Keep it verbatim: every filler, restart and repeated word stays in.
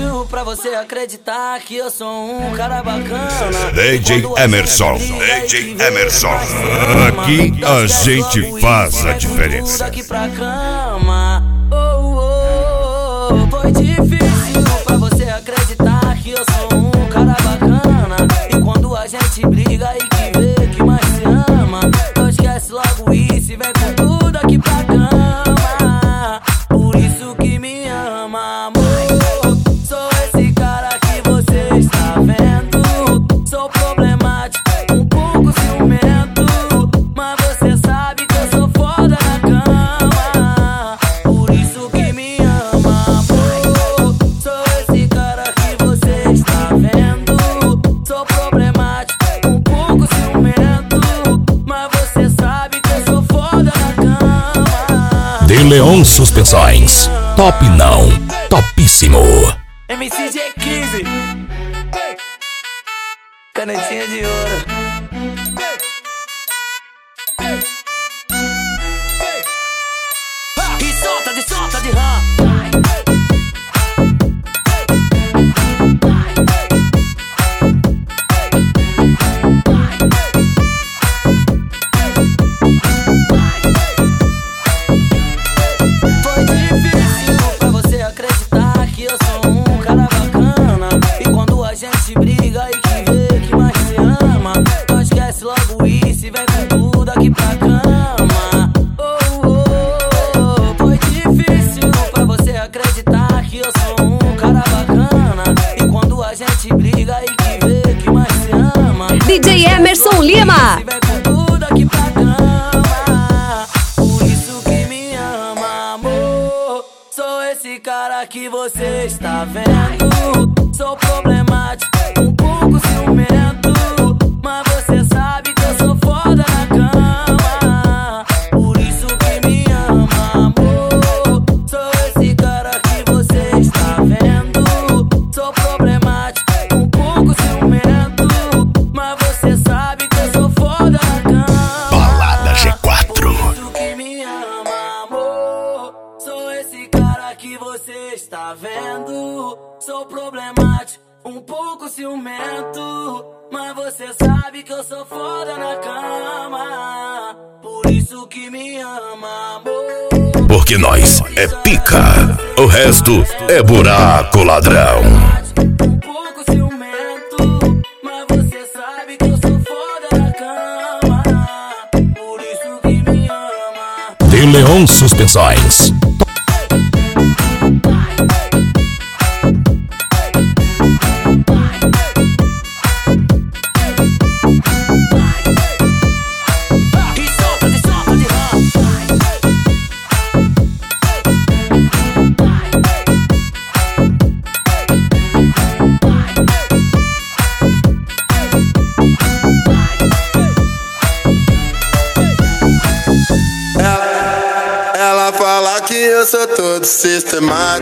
difícil pra você acreditar que eu sou um cara bacana. D J Emerson, D J Emerson. Aqui a gente faz a diferença. Aqui pra cama. Oh, oh, oh. Foi difícil pra você acreditar que eu sou um cara bacana. E quando a gente briga e que vê que mais se ama, não esquece logo isso e vem com tudo aqui pra cama. Por isso que me ama, amor. Sou esse cara que você está vendo. Sou problemático, um pouco ciumento, mas você sabe que eu sou foda na cama. Por isso que me ama, amor. Sou esse cara que você está vendo. Sou problemático, um pouco ciumento, mas você sabe que eu sou foda na cama. De Leon Suspensões. Top não, topíssimo. M C G quinze, canetinha de ouro. E solta de solta de rã. Foi difícil pra você acreditar que eu sou um cara bacana. E quando a gente briga e que vê que mais se ama, não esquece logo isso e vem com tudo aqui pra cama. Oh, oh, oh. Foi difícil pra você acreditar que eu sou um cara bacana. E quando a gente briga e que vê que mais se ama, D J Emerson Lima. e vem com tudo aqui pra cama. Por isso que me ama, amor. Sou esse cara que você está vendo. Sou problemático, um pouco ciumento, mas você sabe que eu sou foda na cama. Por isso que me ama, amor. Sou esse cara que você está vendo. Sou problemático, um pouco ciumento, mas você sabe que eu sou foda na cama. Balada G quatro. Por isso que me ama, amor. Sou esse cara que você está vendo. Sou problemático, um pouco ciumento, mas você sabe que eu sou foda na cama. Por isso que me ama, amor. Porque nós é pica, o resto é buraco ladrão. Um pouco ciumento, mas você sabe que eu sou foda na cama. Por isso que me ama. De Leon Suspensões. E solta de solta de rã. Ela, ela fala que eu sou todo sistemático.